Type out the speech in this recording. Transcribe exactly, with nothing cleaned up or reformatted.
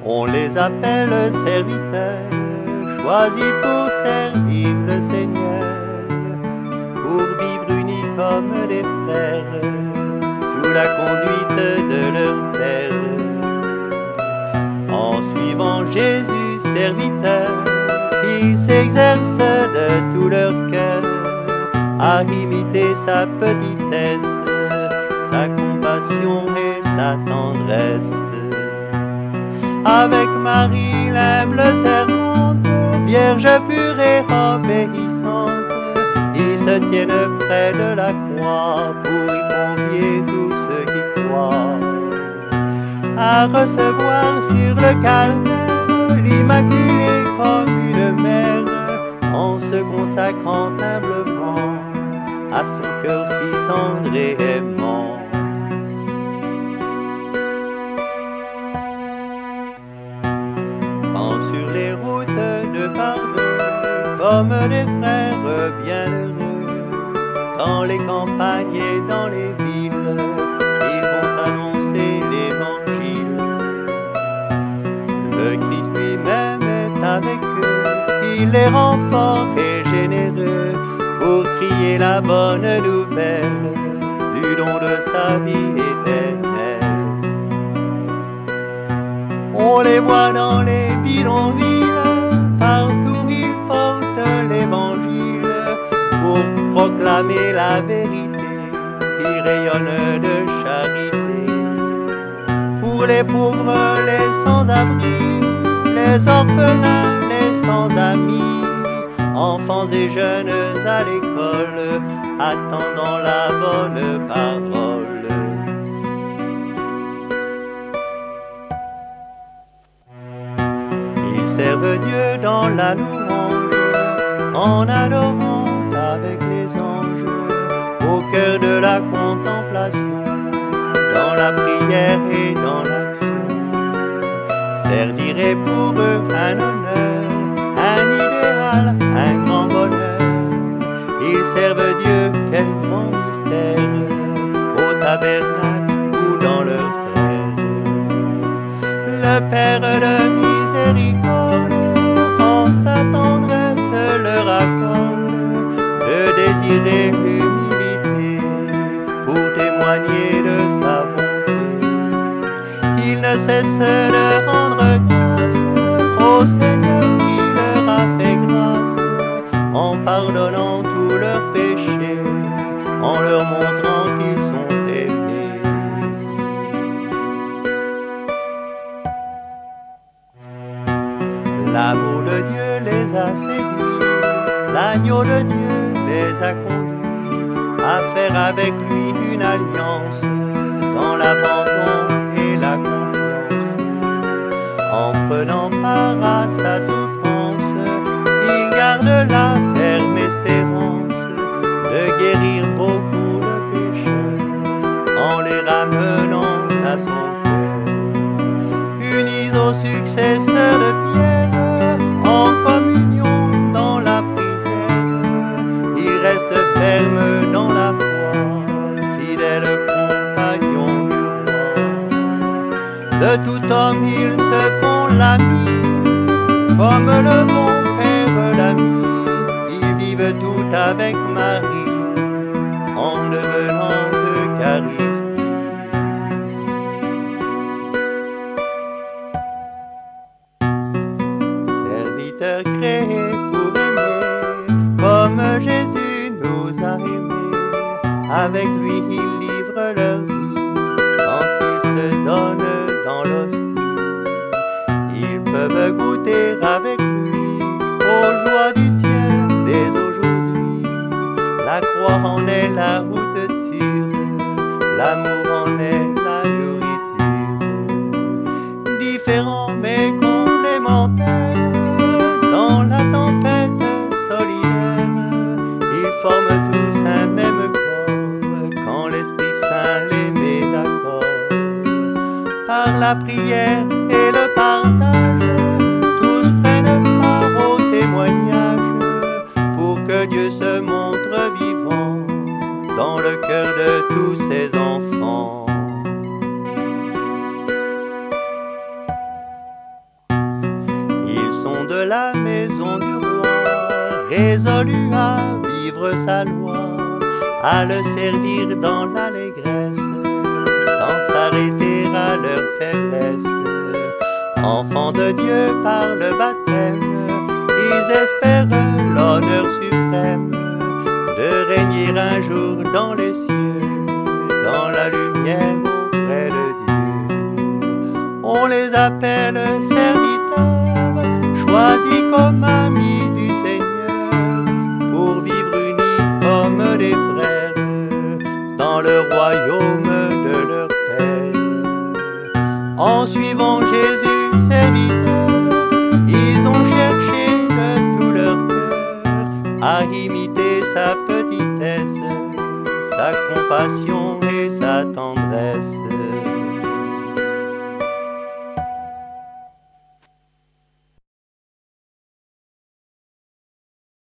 On les appelle serviteurs, choisis pour servir le Seigneur, pour vivre unis comme des frères, sous la conduite de leur Père. En suivant Jésus, serviteur, ils s'exercent de tout leur cœur à imiter sa petitesse, sa compassion et sa tendresse. Avec Marie, l'humble servante, vierge pure et obéissante, ils se tiennent près de la croix pour y convier tous ceux qui croient à recevoir sur le calvaire l'Immaculée comme une mère, en se consacrant humblement à son cœur si tendre et aimant. Quand sur les routes de pardon, comme des frères bienheureux, dans les campagnes et dans les villes, ils vont annoncer l'Évangile. Le Christ lui-même est avec eux, il les rend forts et généreux pour crier la bonne nouvelle du don de sa vie éternelle. On les voit dans les bidonvilles, partout ils portent l'Évangile pour proclamer la vérité qui rayonne de charité. Pour les pauvres, les sans-abri, les orphelins, les sans-amis, enfants et jeunes à l'école, attendant la bonne parole. Ils servent Dieu dans la louange, en adorant avec les anges, au cœur de la contemplation, dans la prière et dans l'action. Servir est pour eux un honneur, un idéal, un grand bonheur. Ils servent Dieu, quel grand mystère, au tabernacle ou dans leurs frères. Le Père de miséricorde, en sa tendresse leur accorde de désirer l'humilité pour témoigner de sa bonté. Il ne cesse de rendre grâce au Seigneur qui leur a fait grâce, en pardonnant tous leurs péchés, en leur montrant qu'ils sont aimés. L'amour de Dieu les a séduits, l'agneau de Dieu les a conduits à faire avec lui une alliance dans l'abandon et la confiance. En prenant part à sa souffrance, il garde la ferme espérance de guérir beaucoup de pécheurs en les ramenant à son cœur. Unis au successeur de Pierre, en communion dans la prière, ils restent fermes dans la foi, fidèles compagnons du roi. De tout homme ils se font l'ami, comme le bon Père l'ami. Ils vivent tout avec Marie, en devenant Eucharistie. Serviteurs créés pour aimer, comme Jésus nous a aimés, avec lui ils livrent leur vie, quand ils se donnent dans l'hostie. Ils peuvent goûter avec lui aux joies du ciel dès aujourd'hui. La croix en est la route sûre, l'amour en est la nourriture. Différents mais complémentaires, dans la tempête solidaire, ils forment tous un même corps, quand l'Esprit Saint les met d'accord. Par la prière et le partage, tous prennent part au témoignage, pour que Dieu se montre vivant dans le cœur de tous ses enfants. résolus à vivre sa loi, à le servir dans l'allégresse, sans s'arrêter à leur faiblesse. Enfants de Dieu par le baptême, ils espèrent l'honneur suprême de régner un jour dans les cieux, dans la lumière auprès de Dieu. On les appelle serviteurs, choisis comme amis du Seigneur, pour vivre unis comme des frères dans le royaume de leur Père. En suivant Jésus, serviteurs, ils ont cherché de tout leur cœur à imiter sa petitesse, sa compassion et sa tendresse.